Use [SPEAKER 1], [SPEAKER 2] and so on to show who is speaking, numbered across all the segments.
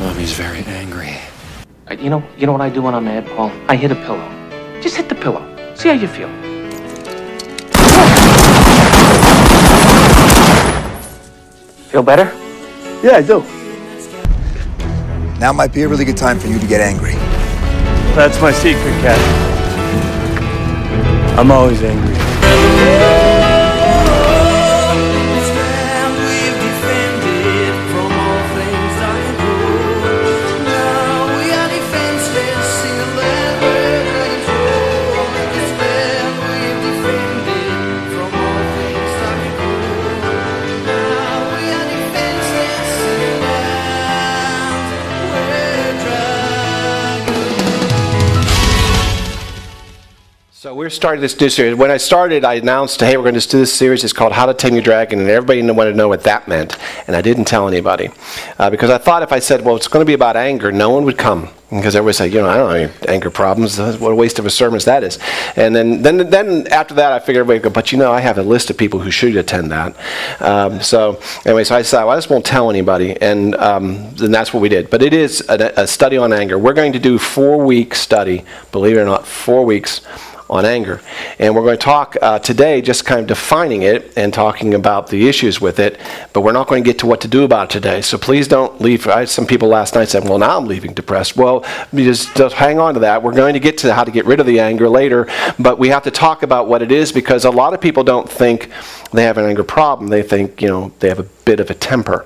[SPEAKER 1] He's very angry.
[SPEAKER 2] You know what I do when I'm mad, Paul? I hit a pillow. Just hit the pillow. See how you feel. Feel better?
[SPEAKER 3] Yeah, I do.
[SPEAKER 4] Now might be a really good time for you to get angry.
[SPEAKER 3] That's my secret, Cat. I'm always angry.
[SPEAKER 5] So we're starting this new series. When I started, I announced, hey, we're going to do this series. It's called How to Tame Your Dragon, and everybody wanted to know what that meant. And I didn't tell anybody. Because I thought if I said, well, it's going to be about anger, no one would come. Because everybody said, I don't have any anger problems. What a waste of a sermon that is. And then after that, I figured everybody would go, but I have a list of people who should attend that. So I decided, well, I just won't tell anybody. And then that's what we did. But it is a study on anger. We're going to do 4-week study, believe it or not, 4 weeks on anger. And we're going to talk today just kind of defining it and talking about the issues with it, but we're not going to get to what to do about it today. So please don't leave. I had some people last night said, well, now I'm leaving depressed. Well, just hang on to that. We're going to get to how to get rid of the anger later, but we have to talk about what it is because a lot of people don't think they have an anger problem. They think, they have a bit of a temper.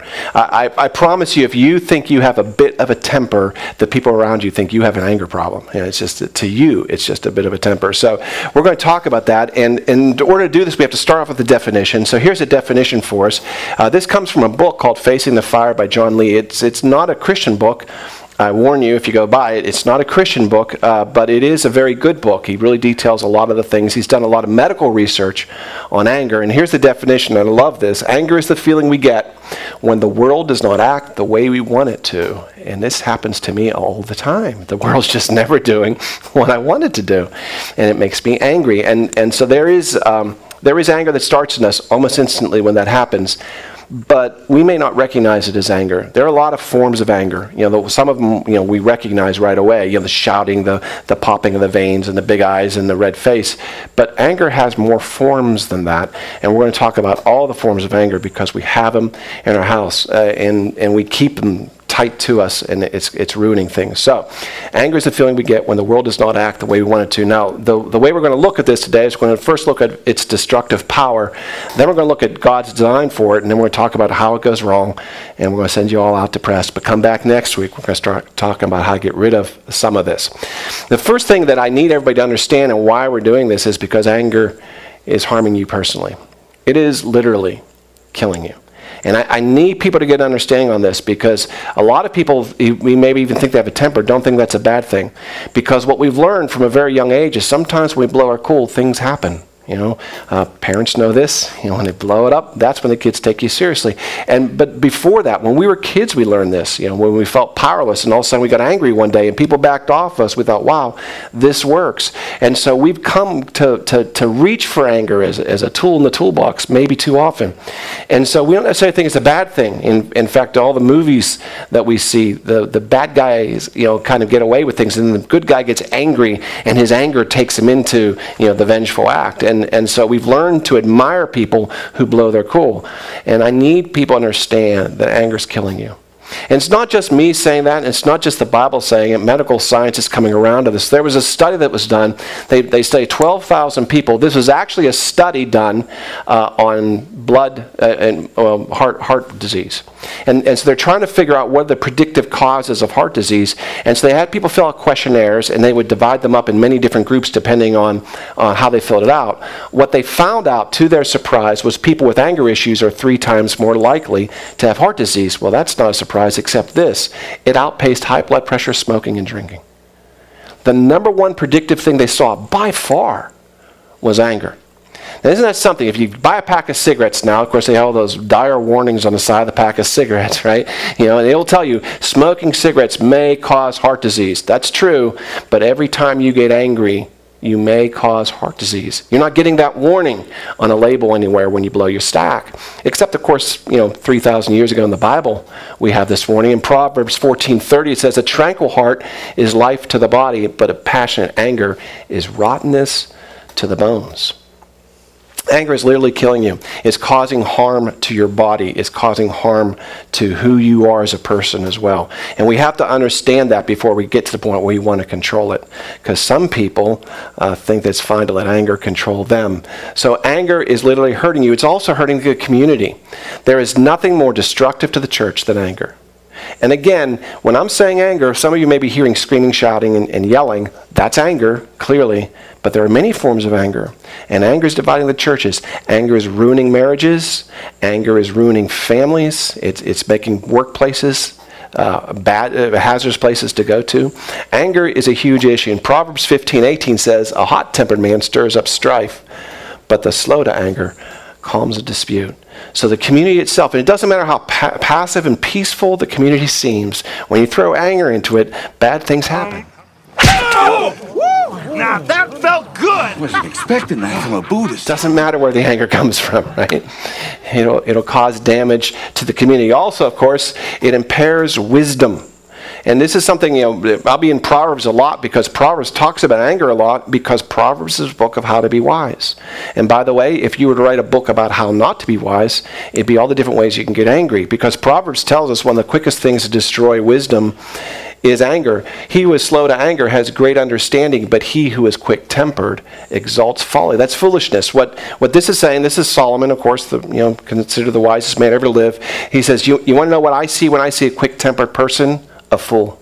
[SPEAKER 5] I promise you, if you think you have a bit of a temper, the people around you think you have an anger problem. It's just, to you, it's just a bit of a temper. So we're going to talk about that. And in order to do this, we have to start off with the definition. So here's a definition for us. This comes from a book called Facing the Fire by John Lee. It's not a Christian book. I warn you, if you go buy it, it's not a Christian book, but it is a very good book. He really details a lot of the things. He's done a lot of medical research on anger. And here's the definition, and I love this. Anger is the feeling we get when the world does not act the way we want it to. And this happens to me all the time. The world's just never doing what I want it to do. And it makes me angry. And so there is anger that starts in us almost instantly when that happens. But we may not recognize it as anger. There are a lot of forms of anger. Some of them, we recognize right away. The shouting, the popping of the veins, and the big eyes, and the red face. But anger has more forms than that. And we're going to talk about all the forms of anger because we have them in our house, and we keep them tight to us, and it's ruining things. So, anger is the feeling we get when the world does not act the way we want it to. Now, the way we're going to look at this today is we're going to first look at its destructive power, then we're going to look at God's design for it, and then we're going to talk about how it goes wrong, and we're going to send you all out depressed. But come back next week, we're going to start talking about how to get rid of some of this. The first thing that I need everybody to understand and why we're doing this is because anger is harming you personally. It is literally killing you. And I need people to get an understanding on this because a lot of people, we maybe even think they have a temper, don't think that's a bad thing. Because what we've learned from a very young age is sometimes when we blow our cool, things happen. Parents know this. When they blow it up, that's when the kids take you seriously. But before that, when we were kids, we learned this. When we felt powerless, and all of a sudden we got angry one day, and people backed off us. We thought, "Wow, this works." And so we've come to reach for anger as a tool in the toolbox, maybe too often. And so we don't necessarily think it's a bad thing. In fact, all the movies that we see, the bad guys, kind of get away with things, and the good guy gets angry, and his anger takes him into, the vengeful act. And so we've learned to admire people who blow their cool. And I need people to understand that anger is killing you. And it's not just me saying that, and it's not just the Bible saying it. Medical science is coming around to this. There was a study that was done. They studied 12,000 people. This was actually a study done on blood and heart disease. And so they're trying to figure out what are the predictive causes of heart disease. And so they had people fill out questionnaires, and they would divide them up in many different groups depending on how they filled it out. What they found out, to their surprise, was people with anger issues are 3 times more likely to have heart disease. Well, that's not a surprise, except this. It outpaced high blood pressure, smoking, and drinking. The number one predictive thing they saw, by far, was anger. Now, isn't that something? If you buy a pack of cigarettes now, of course, they have all those dire warnings on the side of the pack of cigarettes, right? And they'll tell you, smoking cigarettes may cause heart disease. That's true, but every time you get angry, you may cause heart disease. You're not getting that warning on a label anywhere when you blow your stack. Except, of course, 3,000 years ago in the Bible, we have this warning. In Proverbs 14:30, it says, a tranquil heart is life to the body, but a passionate anger is rottenness to the bones. Anger is literally killing you. It's causing harm to your body. It's causing harm to who you are as a person as well. And we have to understand that before we get to the point where we want to control it. Because some people think that it's fine to let anger control them. So anger is literally hurting you. It's also hurting the community. There is nothing more destructive to the church than anger. And again, when I'm saying anger, some of you may be hearing screaming, shouting, and yelling. That's anger, clearly. But there are many forms of anger. And anger is dividing the churches. Anger is ruining marriages. Anger is ruining families. It's making workplaces hazardous places to go to. Anger is a huge issue. And Proverbs 15:18 says, a hot-tempered man stirs up strife, but the slow to anger calms a dispute. So the community itself, and it doesn't matter how passive and peaceful the community seems, when you throw anger into it, bad things happen.
[SPEAKER 1] Now that felt good.
[SPEAKER 4] Wasn't expecting that from a Buddhist.
[SPEAKER 5] Doesn't matter where the anger comes from, right? It'll cause damage to the community. Also, of course, it impairs wisdom. And this is something, I'll be in Proverbs a lot because Proverbs talks about anger a lot because Proverbs is a book of how to be wise. And by the way, if you were to write a book about how not to be wise, it'd be all the different ways you can get angry. Because Proverbs tells us one of the quickest things to destroy wisdom is anger. He who is slow to anger has great understanding, but he who is quick-tempered exalts folly. That's foolishness. What this is saying, this is Solomon, of course, considered the wisest man ever to live. He says, you want to know what I see when I see a quick-tempered person? A fool.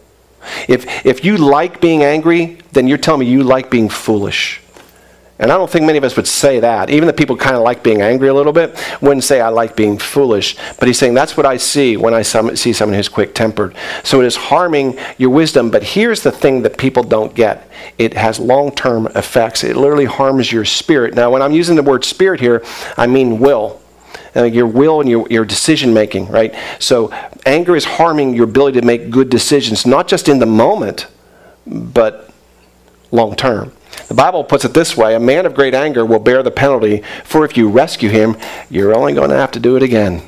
[SPEAKER 5] If you like being angry, then you're telling me you like being foolish. And I don't think many of us would say that. Even the people kind of like being angry a little bit wouldn't say I like being foolish. But he's saying that's what I see when I see someone who's quick-tempered. So it is harming your wisdom. But here's the thing that people don't get. It has long-term effects. It literally harms your spirit. Now, when I'm using the word spirit here, I mean will. Your will and your decision making, right? So anger is harming your ability to make good decisions, not just in the moment, but long term. The Bible puts it this way: a man of great anger will bear the penalty, for if you rescue him, you're only going to have to do it again.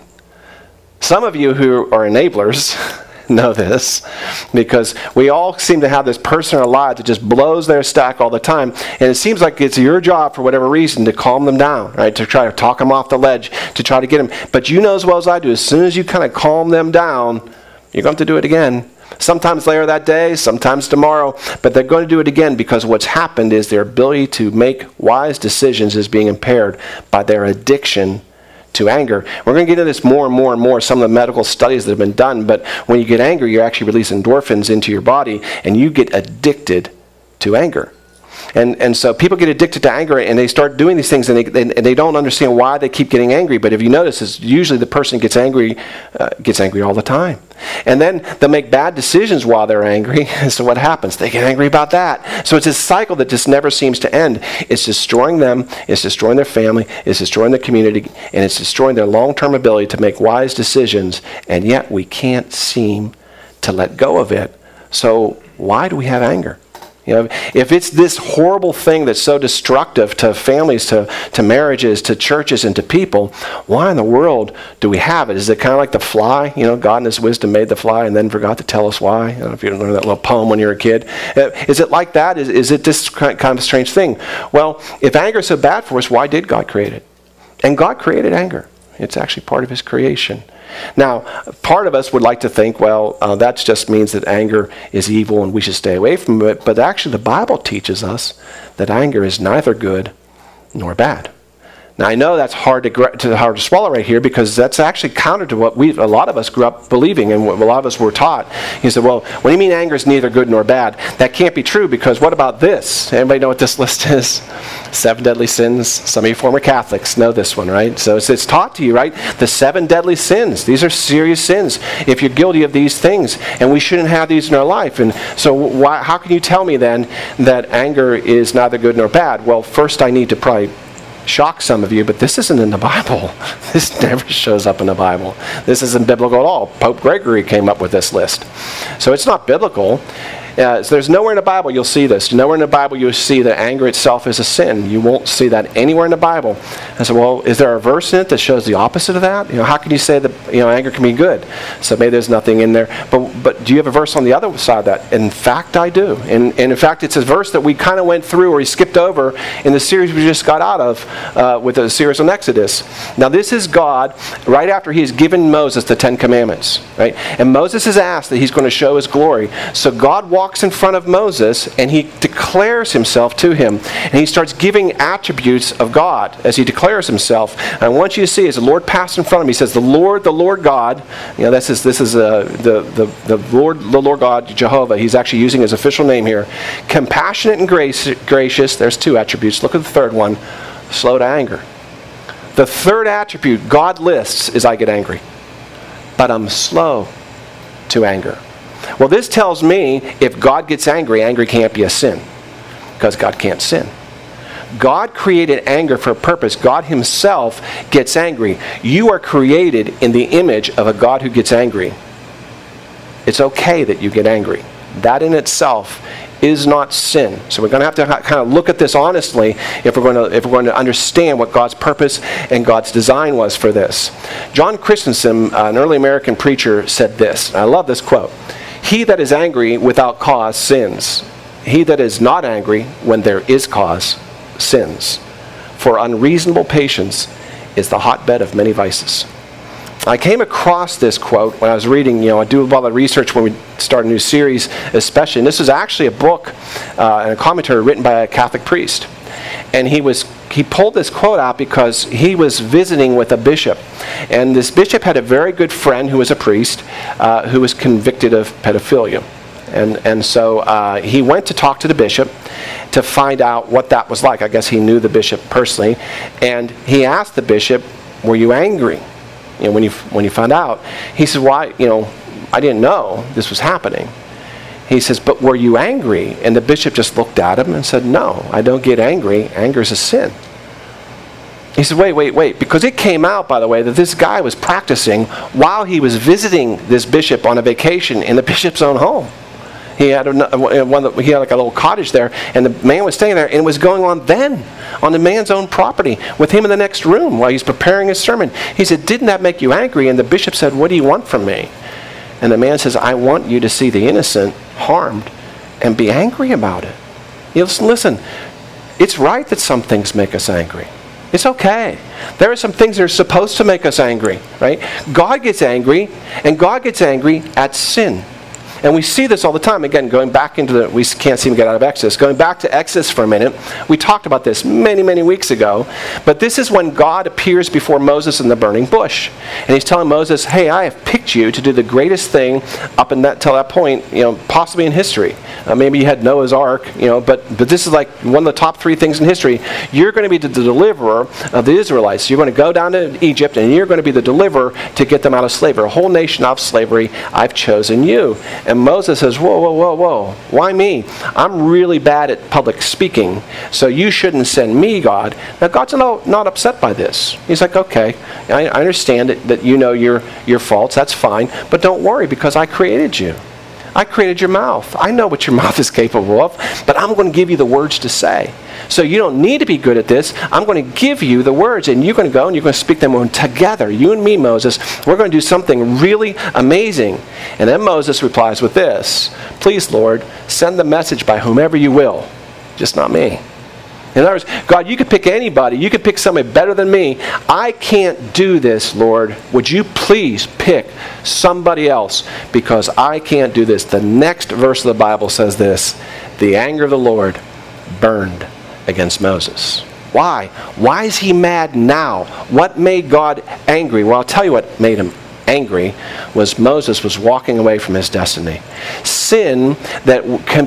[SPEAKER 5] Some of you who are enablers know this, because we all seem to have this person in our lives that just blows their stack all the time, and it seems like it's your job for whatever reason to calm them down, right? To try to talk them off the ledge, to try to get them. But you know as well as I do, as soon as you kind of calm them down, you're going to have to do it again. Sometimes later that day, sometimes tomorrow, but they're going to do it again because what's happened is their ability to make wise decisions is being impaired by their addiction to anger. We're going to get into this more and more and more, some of the medical studies that have been done, but when you get angry, you actually release endorphins into your body, and you get addicted to anger. And so people get addicted to anger, and they start doing these things, and they don't understand why they keep getting angry. But if you notice, it's usually the person gets angry all the time. And then they'll make bad decisions while they're angry. So what happens? They get angry about that. So it's a cycle that just never seems to end. It's destroying them. It's destroying their family. It's destroying their community. And it's destroying their long-term ability to make wise decisions. And yet we can't seem to let go of it. So why do we have anger? If it's this horrible thing that's so destructive to families, to marriages, to churches, and to people, why in the world do we have it? Is it kind of like the fly? God in his wisdom made the fly and then forgot to tell us why. I don't know if you learned that little poem when you were a kid. Is it like that? Is it this kind of a strange thing? Well, if anger is so bad for us, why did God create it? And God created anger. It's actually part of his creation. Now, part of us would like to think, well, that just means that anger is evil and we should stay away from it. But actually, the Bible teaches us that anger is neither good nor bad. Now, I know that's hard to swallow right here, because that's actually counter to what a lot of us grew up believing and what a lot of us were taught. He said, well, what do you mean anger is neither good nor bad? That can't be true, because what about this? Anybody know what this list is? 7 deadly sins. Some of you former Catholics know this one, right? So it's taught to you, right? The 7 deadly sins. These are serious sins if you're guilty of these things, and we shouldn't have these in our life. And so how can you tell me then that anger is neither good nor bad? Well, first I need to probably shock some of you, but this isn't in the Bible. This never shows up in the Bible. This isn't biblical at all. Pope Gregory came up with this list. So it's not biblical. So there's nowhere in the Bible you'll see this. Nowhere in the Bible you'll see that anger itself is a sin. You won't see that anywhere in the Bible. I said, well, is there a verse in it that shows the opposite of that? How can you say that anger can be good? So maybe there's nothing in there. But do you have a verse on the other side of that? In fact, I do. And in fact, it's a verse that we kind of went through, or we skipped over in the series we just got out of with the series on Exodus. Now this is God right after he has given Moses the Ten Commandments, right? And Moses is asked that he's going to show his glory. So God walks in front of Moses and he declares himself to him. And he starts giving attributes of God as he declares himself. And I want you to see as the Lord passed in front of him, he says, the Lord God, this is the Lord God, Jehovah. He's actually using his official name here. Compassionate and gracious. There's two attributes. Look at the third one. Slow to anger. The third attribute God lists is I get angry. But I'm slow to anger. Well, this tells me if God gets angry, anger can't be a sin. Because God can't sin. God created anger for a purpose. God himself gets angry. You are created in the image of a God who gets angry. It's okay that you get angry. That in itself is not sin. So we're going to have to kind of look at this honestly if we're going to understand what God's purpose and God's design was for this. John Christensen, an early American preacher, said this. I love this quote. He that is angry without cause sins. He that is not angry when there is cause sins. For unreasonable patience is the hotbed of many vices. I came across this quote when I was reading, I do a lot of research when we start a new series especially. And this is actually a book and a commentary written by a Catholic priest. And he pulled this quote out because he was visiting with a bishop. And this bishop had a very good friend who was a priest who was convicted of pedophilia. And so he went to talk to the bishop to find out what that was like. I guess he knew the bishop personally. And he asked the bishop, were you angry? When you found out? He said, well, I didn't know this was happening. He says, but were you angry? And the bishop just looked at him and said, no, I don't get angry. Anger is a sin. He said, wait, because it came out, by the way, that this guy was practicing while he was visiting this bishop on a vacation in the bishop's own home. He had like a little cottage there, and the man was staying there, and it was going on then on the man's own property with him in the next room while he's preparing his sermon. He said, didn't that make you angry? And the bishop said, what do you want from me? And the man says, I want you to see the innocent harmed and be angry about it. Listen, it's right that some things make us angry. It's okay. There are some things that are supposed to make us angry, right? God gets angry, and God gets angry at sin. And we see this all the time. Again, going back into we can't seem to get out of Exodus. Going back to Exodus for a minute, we talked about this many, many weeks ago. But this is when God appears before Moses in the burning bush. And he's telling Moses, hey, I have picked you to do the greatest thing up until that point, possibly in history. Maybe you had Noah's Ark, but this is like one of the top 3 things in history. You're going to be the deliverer of the Israelites. You're going to go down to Egypt, and you're going to be the deliverer to get them out of slavery. A whole nation out of slavery, I've chosen you. And Moses says, whoa, why me? I'm really bad at public speaking, so you shouldn't send me, God. Now, God's not upset by this. He's like, okay, I understand that you know your faults, that's fine, but don't worry because I created you. I created your mouth. I know what your mouth is capable of, but I'm going to give you the words to say. So you don't need to be good at this. I'm going to give you the words, and you're going to go and you're going to speak them together. You and me, Moses, we're going to do something really amazing. And then Moses replies with this, please, Lord, send the message by whomever you will, just not me. In other words, God, you could pick anybody. You could pick somebody better than me. I can't do this, Lord. Would you please pick somebody else? Because I can't do this. The next verse of the Bible says this, the anger of the Lord burned against Moses. Why? Why is he mad now? What made God angry? Well, I'll tell you what made him angry was Moses was walking away from his destiny. Sin that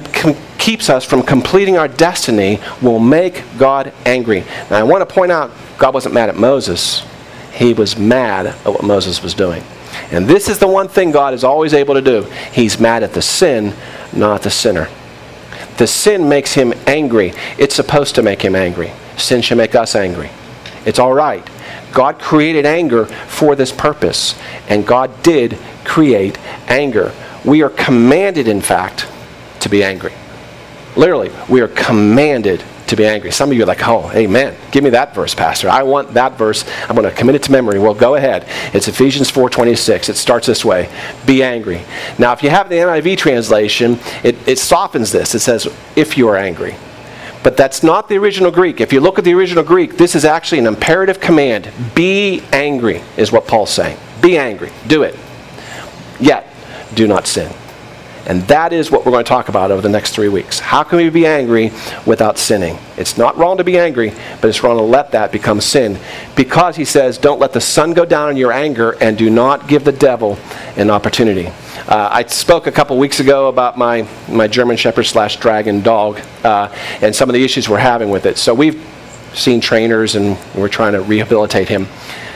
[SPEAKER 5] keeps us from completing our destiny will make God angry. Now I want to point out, God wasn't mad at Moses. He was mad at what Moses was doing. And this is the one thing God is always able to do. He's mad at the sin, not the sinner. The sin makes him angry. It's supposed to make him angry. Sin should make us angry. It's all right. God created anger for this purpose. And God did create anger. We are commanded, in fact, to be angry. Literally, we are commanded to be angry. Some of you are like, oh, amen. Give me that verse, Pastor. I want that verse. I'm going to commit it to memory. Well, go ahead. It's Ephesians 4:26. It starts this way. Be angry. Now, if you have the NIV translation, it softens this. It says, if you are angry. But that's not the original Greek. If you look at the original Greek, this is actually an imperative command. Be angry is what Paul's saying. Be angry. Do it. Yet, do not sin. And that is what we're going to talk about over the next 3 weeks. How can we be angry without sinning? It's not wrong to be angry, but it's wrong to let that become sin. Because he says, don't let the sun go down in your anger and do not give the devil an opportunity. I spoke a couple weeks ago about my German Shepherd / dragon dog and some of the issues we're having with it. So we've seen trainers and we're trying to rehabilitate him.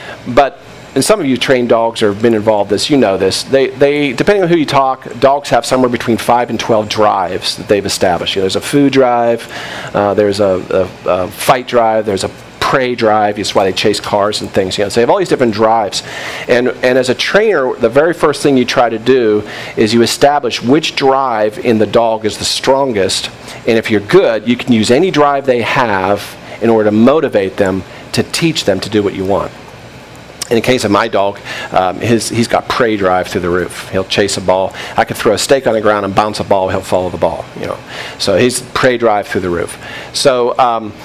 [SPEAKER 5] And some of you trained dogs or have been involved in this, you know this. They depending on who you talk, dogs have somewhere between 5 and 12 drives that they've established. There's a food drive, there's a fight drive, there's a prey drive. That's why they chase cars and things. So they have all these different drives. And as a trainer, the very first thing you try to do is you establish which drive in the dog is the strongest. And if you're good, you can use any drive they have in order to motivate them, to teach them to do what you want. In the case of my dog, he's got prey drive through the roof. He'll chase a ball. I could throw a stake on the ground and bounce a ball. He'll follow the ball. So he's prey drive through the roof. So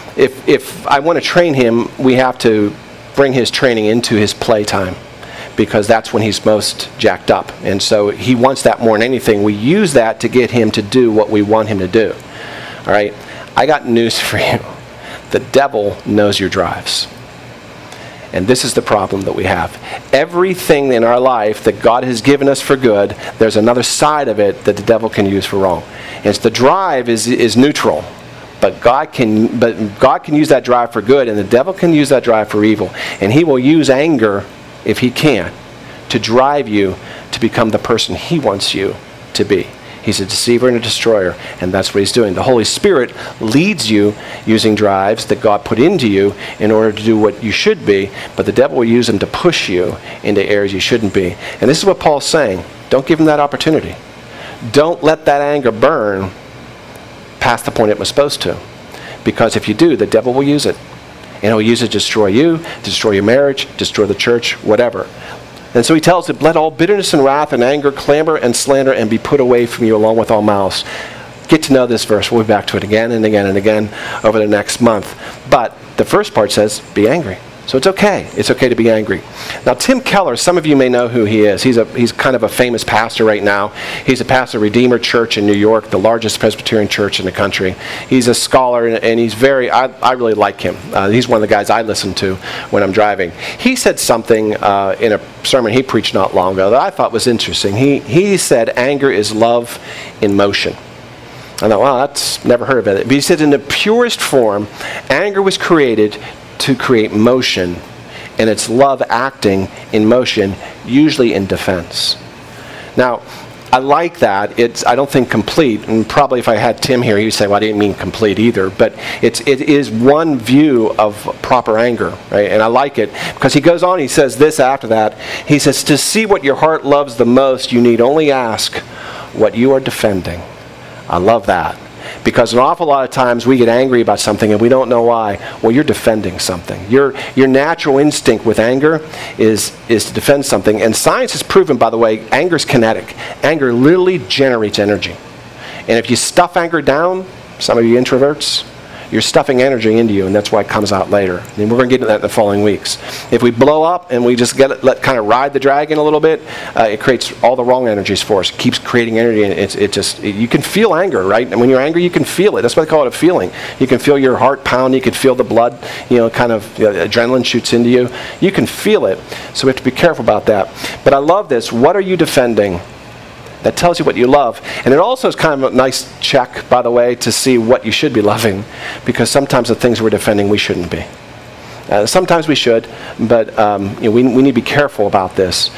[SPEAKER 5] if I want to train him, we have to bring his training into his playtime, because that's when he's most jacked up. And so he wants that more than anything. We use that to get him to do what we want him to do. All right? I got news for you. The devil knows your drives. And this is the problem that we have. Everything in our life that God has given us for good, there's another side of it that the devil can use for wrong. And it's the drive is neutral. But God can use that drive for good, and the devil can use that drive for evil. And he will use anger, if he can, to drive you to become the person he wants you to be. He's a deceiver and a destroyer, and that's what he's doing. The Holy Spirit leads you using drives that God put into you in order to do what you should be, but the devil will use them to push you into areas you shouldn't be. And this is what Paul's saying. Don't give him that opportunity. Don't let that anger burn past the point it was supposed to. Because if you do, the devil will use it. And he'll use it to destroy you, to destroy your marriage, destroy the church, whatever. And so he tells it, let all bitterness and wrath and anger, clamor and slander, and be put away from you along with all malice. Get to know this verse. We'll be back to it again and again and again over the next month. But the first part says, be angry. So it's okay. It's okay to be angry. Now, Tim Keller, some of you may know who he is. He's kind of a famous pastor right now. He's a pastor of Redeemer Church in New York, the largest Presbyterian church in the country. He's a scholar, and he's I really like him. He's one of the guys I listen to when I'm driving. He said something in a sermon he preached not long ago that I thought was interesting. He said, anger is love in motion. I thought, wow, that's never heard of it. But he said, in the purest form, anger was created to create motion, and it's love acting in motion, usually in defense. Now, I like that. I don't think complete, and probably if I had Tim here, he would say, well, I didn't mean complete either, but it is one view of proper anger, right? And I like it, because he goes on, he says this after that. He says, to see what your heart loves the most, you need only ask what you are defending. I love that. Because an awful lot of times we get angry about something and we don't know why. Well, you're defending something. Your natural instinct with anger is to defend something. And science has proven, by the way, anger is kinetic. Anger literally generates energy. And if you stuff anger down, some of you introverts, you're stuffing energy into you, and that's why it comes out later. And we're going to get into that in the following weeks. If we blow up and we just let kind of ride the dragon a little bit, it creates all the wrong energies for us. It keeps creating energy, and you can feel anger, right? And when you're angry, you can feel it. That's why they call it a feeling. You can feel your heart pound. You can feel the blood, adrenaline shoots into you. You can feel it. So we have to be careful about that. But I love this. What are you defending? That tells you what you love. And it also is kind of a nice check, by the way, to see what you should be loving. Because sometimes the things we're defending, we shouldn't be. Sometimes we should, but we need to be careful about this.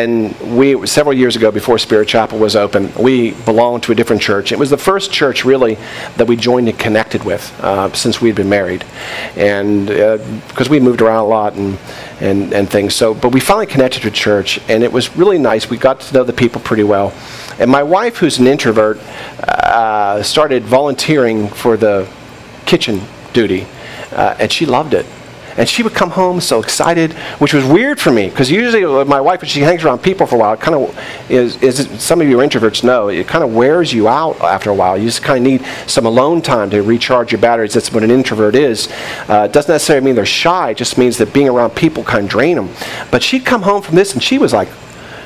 [SPEAKER 5] Several years ago, before Spirit Chapel was open, we belonged to a different church. It was the first church, really, that we joined and connected with since we'd been married. And because we moved around a lot and things. But we finally connected to a church, and it was really nice. We got to know the people pretty well. And my wife, who's an introvert, started volunteering for the kitchen duty, and she loved it. And she would come home so excited, which was weird for me, because usually my wife, when she hangs around people for a while, it kind of is some of you introverts know, it kind of wears you out after a while. You just kind of need some alone time to recharge your batteries. That's what an introvert is. It doesn't necessarily mean they're shy. It just means that being around people kind of drain them. But she'd come home from this, and she was like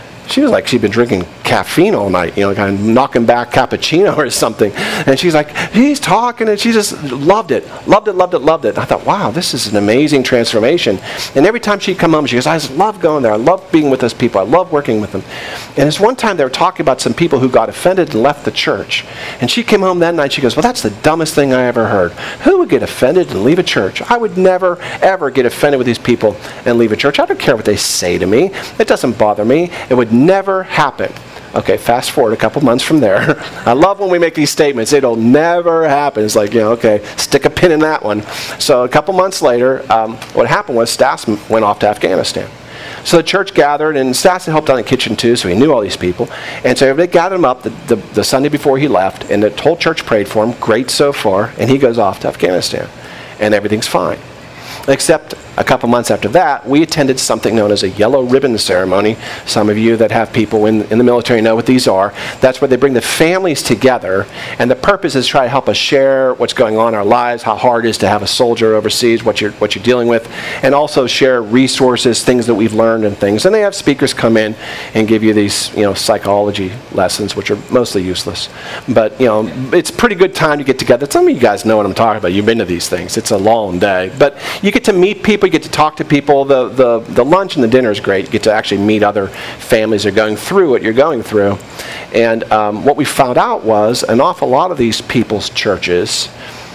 [SPEAKER 5] she'd been drinking caffeine all night, kind of knocking back cappuccino or something. And she's like, he's talking, and she just loved it. And I thought, wow, this is an amazing transformation. And every time she'd come home, she goes, I just love going there. I love being with those people. I love working with them. And this one time they were talking about some people who got offended and left the church. And she came home that night, she goes, well, that's the dumbest thing I ever heard. Who would get offended and leave a church? I would never, ever get offended with these people and leave a church. I don't care what they say to me. It doesn't bother me. It would never happen. Okay, fast forward a couple months from there. I love when we make these statements. It'll never happen. It's like, okay, stick a pin in that one. So a couple months later, what happened was Stas went off to Afghanistan. So the church gathered, and Stas had helped out in the kitchen too, so he knew all these people. And so everybody gathered him up the Sunday before he left, and the whole church prayed for him. Great so far. And he goes off to Afghanistan. And everything's fine. Except a couple months after that, we attended something known as a yellow ribbon ceremony. Some of you that have people in the military know what these are. That's where they bring the families together, and the purpose is to try to help us share what's going on in our lives, how hard it is to have a soldier overseas, what you're dealing with, and also share resources, things that we've learned and things. And they have speakers come in and give you these, psychology lessons, which are mostly useless. But, it's a pretty good time to get together. Some of you guys know what I'm talking about. You've been to these things. It's a long day. But you get to meet people. You get to talk to people. The lunch and the dinner is great. You get to actually meet other families that are going through what you're going through. And what we found out was an awful lot of these people's churches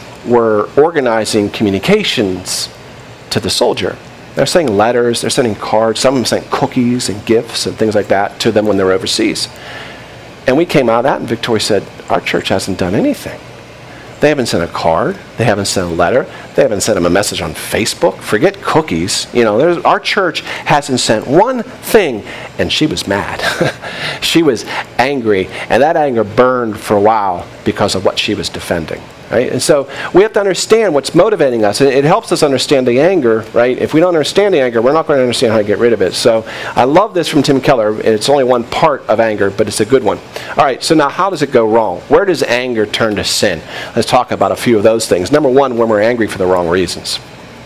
[SPEAKER 5] were organizing communications to the soldier. They're sending letters. They're sending cards. Some of them sent cookies and gifts and things like that to them when they're overseas. And we came out of that, and Victoria said, our church hasn't done anything. They haven't sent a card. They haven't sent a letter. They haven't sent them a message on Facebook. Forget cookies. Our church hasn't sent one thing. And she was mad. She was angry. And that anger burned for a while because of what she was defending. Right? And so we have to understand what's motivating us. It helps us understand the anger, right? If we don't understand the anger, we're not going to understand how to get rid of it. So I love this from Tim Keller. It's only one part of anger, but it's a good one. All right, so now how does it go wrong? Where does anger turn to sin? Let's talk about a few of those things. Number one, when we're angry for the wrong reasons.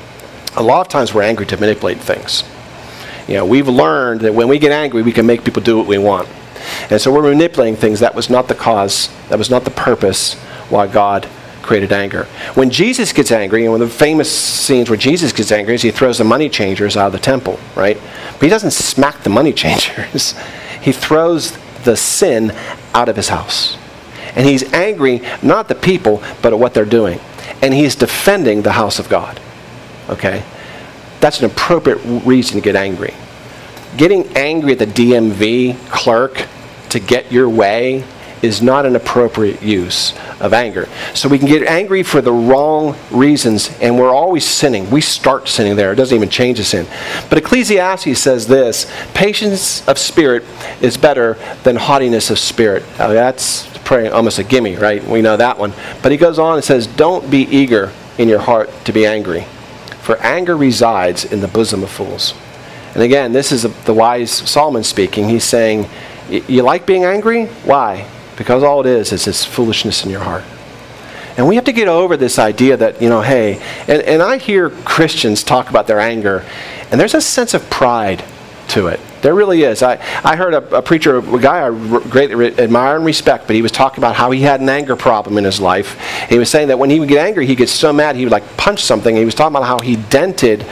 [SPEAKER 5] A lot of times we're angry to manipulate things. We've learned that when we get angry, we can make people do what we want. And so we're manipulating things. That was not the cause. That was not the purpose why God created anger. When Jesus gets angry, and one of the famous scenes where Jesus gets angry is he throws the money changers out of the temple, right? But he doesn't smack the money changers. He throws the sin out of his house. And he's angry not at the people, but at what they're doing. And he's defending the house of God. Okay? That's an appropriate reason to get angry. Getting angry at the DMV clerk to get your way is not an appropriate use of anger. So we can get angry for the wrong reasons, and we're always sinning. We start sinning there. It doesn't even change the sin. But Ecclesiastes says this, patience of spirit is better than haughtiness of spirit. Now that's almost a gimme, right? We know that one. But he goes on and says, don't be eager in your heart to be angry, for anger resides in the bosom of fools. And again, this is the wise Solomon speaking. He's saying, you like being angry? Why? Because all it is this foolishness in your heart. And we have to get over this idea that, hey, and I hear Christians talk about their anger, and there's a sense of pride to it. There really is. I heard a preacher, a guy I greatly admire and respect, but he was talking about how he had an anger problem in his life. And he was saying that when he would get angry, he'd get so mad he would punch something. And he was talking about how he dented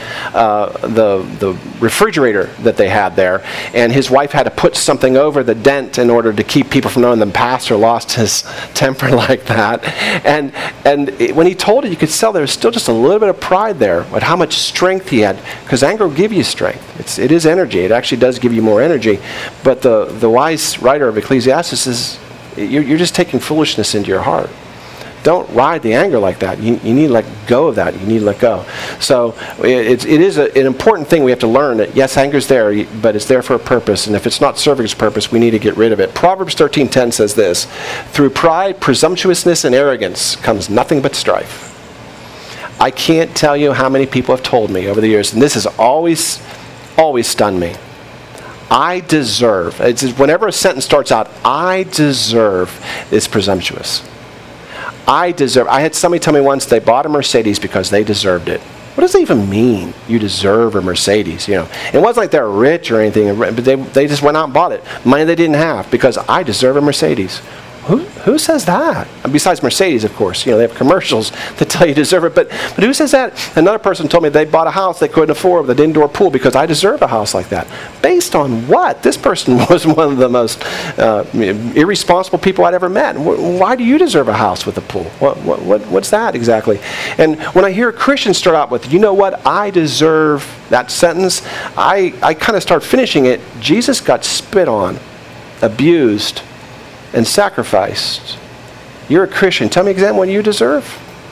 [SPEAKER 5] the refrigerator that they had there, and his wife had to put something over the dent in order to keep people from knowing the pastor lost his temper like that. And when he told it, you could tell there was still just a little bit of pride there at how much strength he had, because anger will give you strength. It is energy. It actually does give you more energy. But the wise writer of Ecclesiastes says, you're just taking foolishness into your heart. don't ride the anger like that. You need to let go of that. You need to let go. So it is an important thing we have to learn that, yes, anger's there, but it's there for a purpose. And if it's not serving its purpose, we need to get rid of it. Proverbs 13:10 says this, through pride, presumptuousness, and arrogance comes nothing but strife. I can't tell you how many people have told me over the years, and this has always stunned me. I deserve, whenever a sentence starts out, I deserve, it's presumptuous. I had somebody tell me once they bought a Mercedes because they deserved it. What does that even mean? You deserve a Mercedes, It wasn't like they're rich or anything, but they just went out and bought it. Money they didn't have because I deserve a Mercedes. Who says that? Besides Mercedes, of course. They have commercials that tell you deserve it. But who says that? Another person told me they bought a house they couldn't afford with an indoor pool because I deserve a house like that. Based on what? This person was one of the most irresponsible people I'd ever met. Why do you deserve a house with a pool? What's that exactly? And when I hear a Christian start out with, you know what, I deserve that sentence, I kind of start finishing it. Jesus got spit on, abused, and sacrificed. You're a Christian. Tell me exactly what you deserve.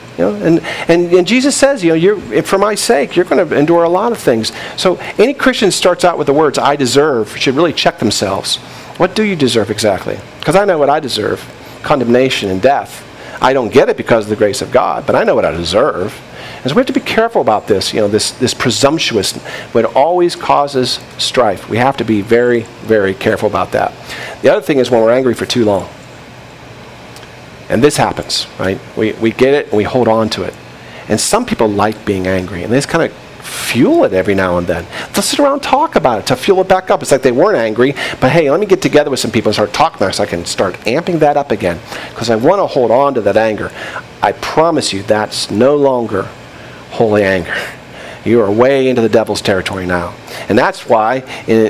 [SPEAKER 5] And Jesus says, for my sake, you're going to endure a lot of things. So any Christian starts out with the words, I deserve, should really check themselves. What do you deserve exactly? Because I know what I deserve. Condemnation and death. I don't get it because of the grace of God, but I know what I deserve. And so we have to be careful about this. This presumptuousness, what always causes strife. We have to be very, very careful about that. The other thing is when we're angry for too long. And this happens, right? We get it and we hold on to it. And some people like being angry, and they just kind of fuel it every now and then. They'll sit around and talk about it to fuel it back up. It's like they weren't angry, but hey, let me get together with some people and start talking about it so I can start amping that up again. Because I want to hold on to that anger. I promise you that's no longer holy anger. You are way into the devil's territory now. And that's why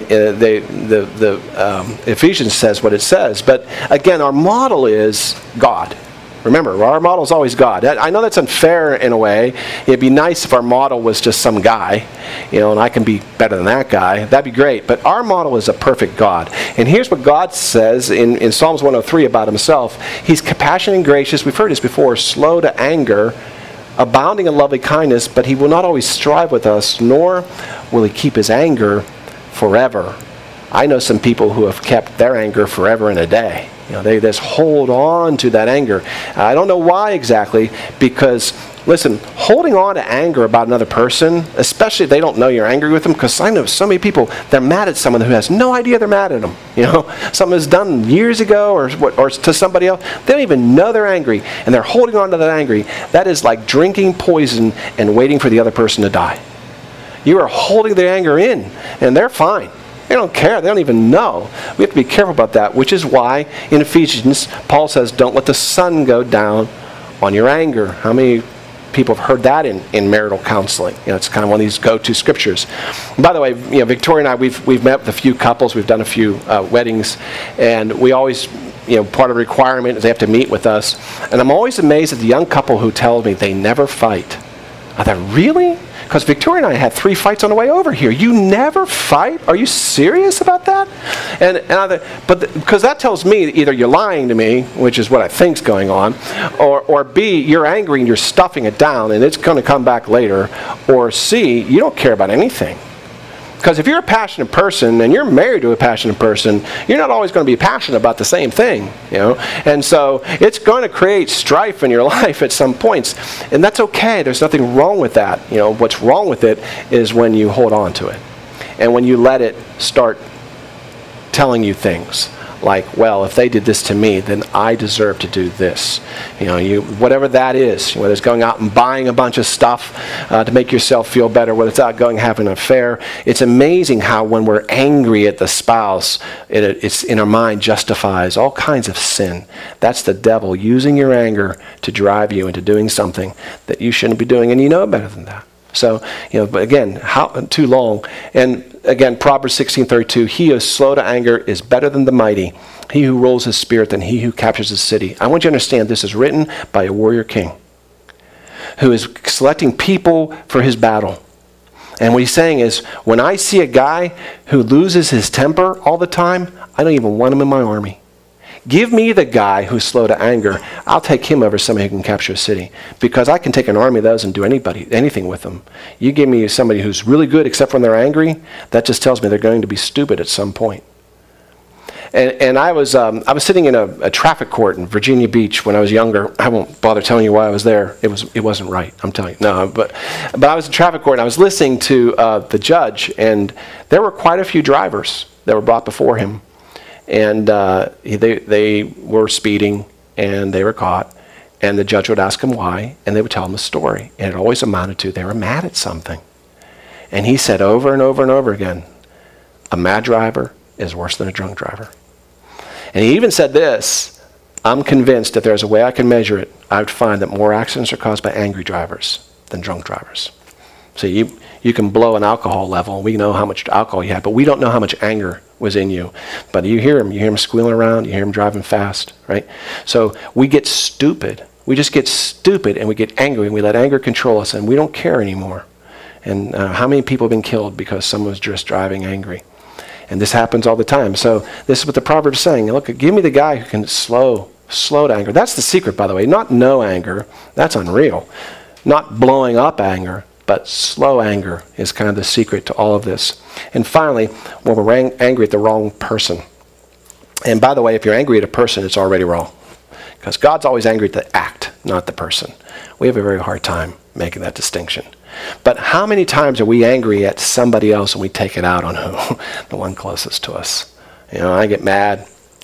[SPEAKER 5] Ephesians says what it says. But again, our model is God. Remember, our model is always God. I know that's unfair in a way. It'd be nice if our model was just some guy, and I can be better than that guy. That'd be great. But our model is a perfect God. And here's what God says in Psalms 103 about himself. He's compassionate and gracious. We've heard this before. Slow to anger, abounding in lovely kindness, but he will not always strive with us, nor will he keep his anger forever. I know some people who have kept their anger forever and a day. They just hold on to that anger. I don't know why exactly, because, listen, holding on to anger about another person, especially if they don't know you're angry with them, because I know so many people, they're mad at someone who has no idea they're mad at them. Something was done years ago or to somebody else. They don't even know they're angry, and they're holding on to that angry. That is like drinking poison and waiting for the other person to die. You are holding the anger in, and they're fine. They don't care. They don't even know. We have to be careful about that, which is why in Ephesians, Paul says, don't let the sun go down on your anger. How many people have heard that in marital counseling? It's kind of one of these go-to scriptures. And by the way, Victoria and I, we've met with a few couples. We've done a few weddings. And we always, part of the requirement is they have to meet with us. And I'm always amazed at the young couple who tell me they never fight. I thought, really? Because Victoria and I had 3 fights on the way over here. You never fight? Are you serious about that? Because that tells me either you're lying to me, which is what I think's going on, or B, you're angry and you're stuffing it down and it's going to come back later, or C, you don't care about anything. Because if you're a passionate person and you're married to a passionate person, you're not always going to be passionate about the same thing, And so it's going to create strife in your life at some points, and that's okay. There's nothing wrong with that. What's wrong with it is when you hold on to it, and when you let it start telling you things like, well, if they did this to me, then I deserve to do this. Whatever that is, whether it's going out and buying a bunch of stuff to make yourself feel better, whether it's out going having an affair. It's amazing how when we're angry at the spouse, it's in our mind justifies all kinds of sin. That's the devil using your anger to drive you into doing something that you shouldn't be doing, and you know better than that. So, but again, how too long? And again, Proverbs 16:32, he who is slow to anger is better than the mighty. He who rules his spirit than he who captures his city. I want you to understand this is written by a warrior king who is selecting people for his battle. And what he's saying is, when I see a guy who loses his temper all the time, I don't even want him in my army. Give me the guy who's slow to anger. I'll take him over somebody who can capture a city, because I can take an army of those and do anything with them. You give me somebody who's really good except when they're angry, that just tells me they're going to be stupid at some point. And I was sitting in a traffic court in Virginia Beach when I was younger. I won't bother telling you why I was there. It wasn't right, I'm telling you. No, but I was in traffic court and I was listening to the judge, and there were quite a few drivers that were brought before him. And they were speeding and they were caught. And the judge would ask them why, and they would tell him a story. And it always amounted to they were mad at something. And he said over and over and over again, a mad driver is worse than a drunk driver. And he even said this, I'm convinced if there's a way I can measure it, I would find that more accidents are caused by angry drivers than drunk drivers. So you can blow an alcohol level. We know how much alcohol you had, but we don't know how much anger was in you. But you hear him squealing around, you hear him driving fast, right? So we get stupid. We just get stupid and we get angry and we let anger control us and we don't care anymore. And how many people have been killed because someone was just driving angry? And this happens all the time. So this is what the Proverbs is saying. Look, give me the guy who can slow to anger. That's the secret, by the way. Not no anger. That's unreal. Not blowing up anger, but slow anger is kind of the secret to all of this. And finally, when we're angry at the wrong person. And by the way, if you're angry at a person, it's already wrong. Because God's always angry at the act, not the person. We have a very hard time making that distinction. But how many times are we angry at somebody else and we take it out on who? The one closest to us. You know, I get mad,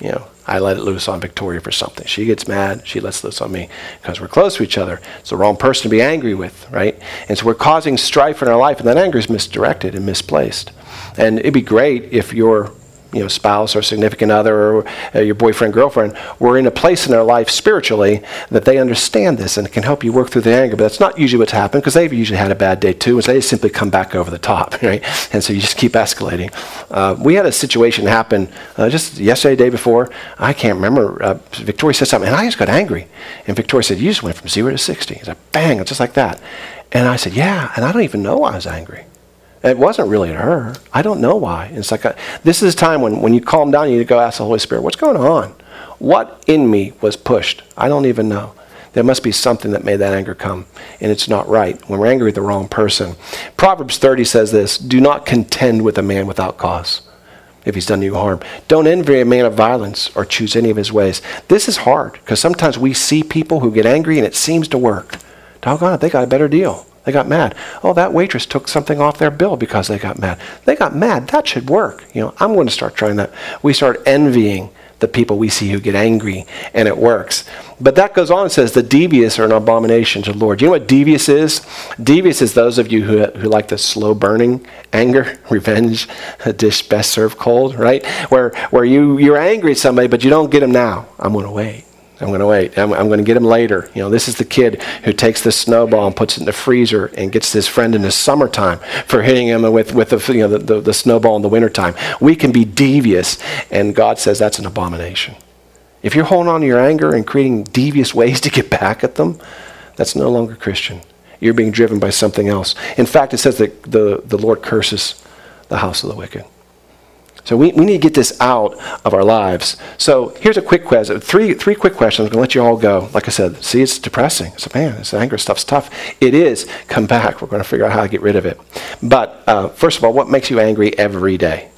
[SPEAKER 5] I let it loose on Victoria for something. She gets mad, she lets loose on me because we're close to each other. It's the wrong person to be angry with, right? And so we're causing strife in our life, and that anger is misdirected and misplaced. And it'd be great if your spouse or significant other or your boyfriend, girlfriend were in a place in their life spiritually that they understand this and can help you work through the anger. But that's not usually what's happened, because they've usually had a bad day too, and so they simply come back over the top, right? And so you just keep escalating. We had a situation happen just yesterday, day before. I can't remember. Victoria said something, and I just got angry. And Victoria said, you just went from 0 to 60. It's like, bang, just like that. And I said, yeah, and I don't even know why I was angry. It wasn't really at her. I don't know why. It's like this is a time when you calm down, you need to go ask the Holy Spirit, what's going on? What in me was pushed? I don't even know. There must be something that made that anger come, and it's not right when we're angry at the wrong person. Proverbs 30 says this, do not contend with a man without cause if he's done you harm. Don't envy a man of violence or choose any of his ways. This is hard, because sometimes we see people who get angry and it seems to work. Doggone it, they got a better deal. They got mad. Oh, that waitress took something off their bill because they got mad. They got mad. That should work. I'm going to start trying that. We start envying the people we see who get angry, and it works. But that goes on and says, the devious are an abomination to the Lord. You know what devious is? Devious is those of you who like the slow burning anger, revenge, a dish best served cold, right? Where you're angry at somebody, but you don't get them now. I'm going to wait. I'm going to get him later. This is the kid who takes the snowball and puts it in the freezer and gets his friend in the summertime for hitting him with the snowball in the wintertime. We can be devious, and God says that's an abomination. If you're holding on to your anger and creating devious ways to get back at them, that's no longer Christian. You're being driven by something else. In fact, it says that the Lord curses the house of the wicked. So we need to get this out of our lives. So here's a quick question. Three quick questions. I'm going to let you all go. Like I said, see, it's depressing. So man, this anger stuff's tough. It is. Come back. We're going to figure out how to get rid of it. But first of all, what makes you angry every day?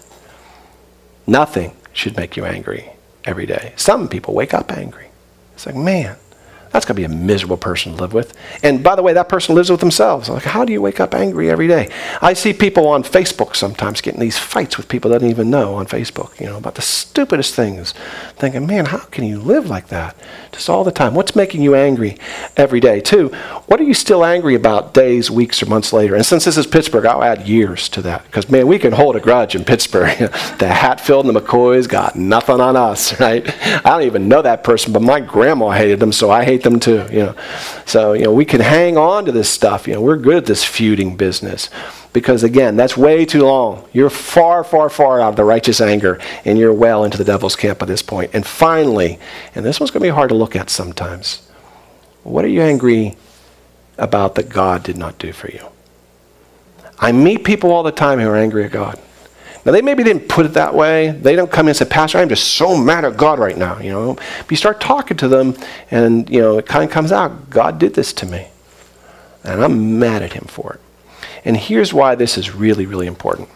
[SPEAKER 5] Nothing should make you angry every day. Some people wake up angry. It's like, man, that's going to be a miserable person to live with. And by the way, that person lives with themselves. Like, how do you wake up angry every day? I see people on Facebook sometimes getting these fights with people they don't even know on Facebook, about the stupidest things. Thinking, man, how can you live like that? Just all the time. What's making you angry every day? 2, what are you still angry about days, weeks, or months later? And since this is Pittsburgh, I'll add years to that. Because, man, we can hold a grudge in Pittsburgh. The Hatfield and the McCoys got nothing on us, right? I don't even know that person, but my grandma hated them, so I hate them too. So, we can hang on to this stuff. We're good at this feuding business. Because, again, that's way too long. You're far, far, far out of the righteous anger, and you're well into the devil's camp at this point. And finally, and this one's going to be hard to look at sometimes, what are you angry about that God did not do for you? I meet people all the time who are angry at God. Now, they maybe didn't put it that way. They don't come in and say, Pastor, I'm just so mad at God right now, you know. But you start talking to them, and, you know, it kind of comes out, God did this to me, and I'm mad at him for it. And here's why this is really, really important.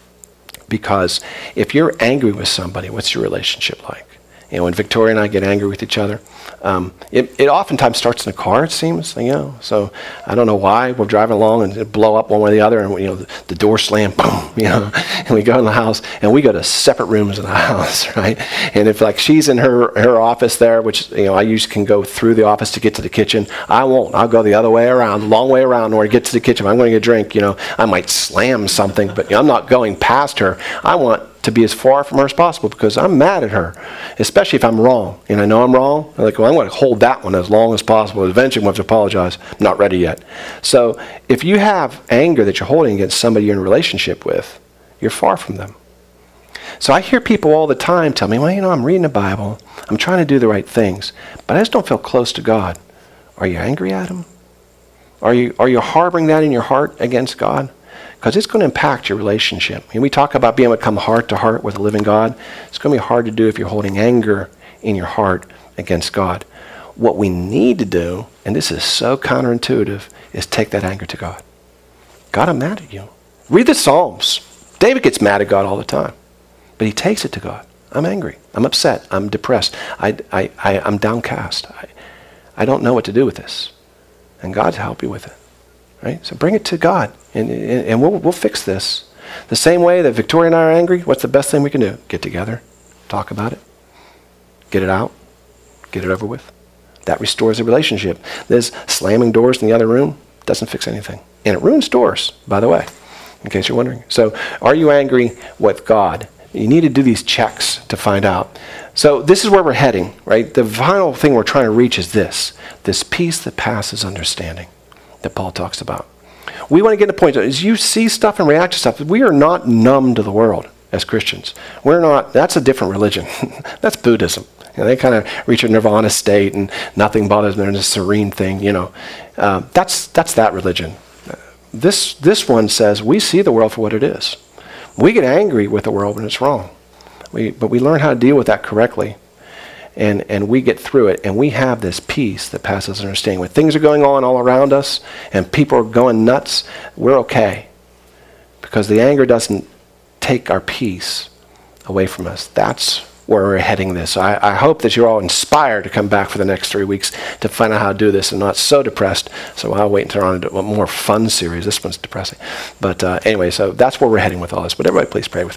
[SPEAKER 5] Because if you're angry with somebody, what's your relationship like? You know, when Victoria and I get angry with each other, it oftentimes starts in a car, it seems, you know. So I don't know why. We're driving along and it blow up one way or the other, and, you know, the door slam, boom, you know, and we go in the house, and we go to separate rooms in the house, right? And if, like, she's in her office there, which, you know, I usually can go through the office to get to the kitchen, I won't. I'll go the other way around, the long way around, where I get to the kitchen. If I'm going to get a drink, you know, I might slam something, but, you know, I'm not going past her. I want to be as far from her as possible because I'm mad at her, especially if I'm wrong. And I know I'm wrong. I'm like, well, I'm going to hold that one as long as possible. Eventually, I'm going to apologize. I'm not ready yet. So if you have anger that you're holding against somebody you're in a relationship with, you're far from them. So I hear people all the time tell me, well, you know, I'm reading the Bible. I'm trying to do the right things, but I just don't feel close to God. Are you angry at him? Are you harboring that in your heart against God? Because it's going to impact your relationship. And we talk about being able to come heart to heart with the living God. It's going to be hard to do if you're holding anger in your heart against God. What we need to do, and this is so counterintuitive, is take that anger to God. God, I'm mad at you. Read the Psalms. David gets mad at God all the time. But he takes it to God. I'm angry. I'm upset. I'm depressed. I'm downcast. I don't know what to do with this. And God's help you with it. Right? So bring it to God, and we'll fix this. The same way that Victoria and I are angry, what's the best thing we can do? Get together, talk about it, get it out, get it over with. That restores the relationship. This slamming doors in the other room doesn't fix anything. And it ruins doors, by the way, in case you're wondering. So are you angry with God? You need to do these checks to find out. So this is where we're heading, right? The final thing we're trying to reach is this peace that passes understanding that Paul talks about. We want to get to the point, as you see stuff and react to stuff, we are not numb to the world as Christians. We're not, that's a different religion. That's Buddhism. You know, they kind of reach a nirvana state and nothing bothers them, they're a serene thing, you know. That's that religion. This one says we see the world for what it is. We get angry with the world when it's wrong. But we learn how to deal with that correctly. And we get through it, and we have this peace that passes understanding. When things are going on all around us and people are going nuts, we're okay. Because the anger doesn't take our peace away from us. That's where we're heading this. I hope that you're all inspired to come back for the next 3 weeks to find out how to do this and not so depressed. So I'll wait until we're on a more fun series. This one's depressing. But anyway, so that's where we're heading with all this. But everybody please pray with me.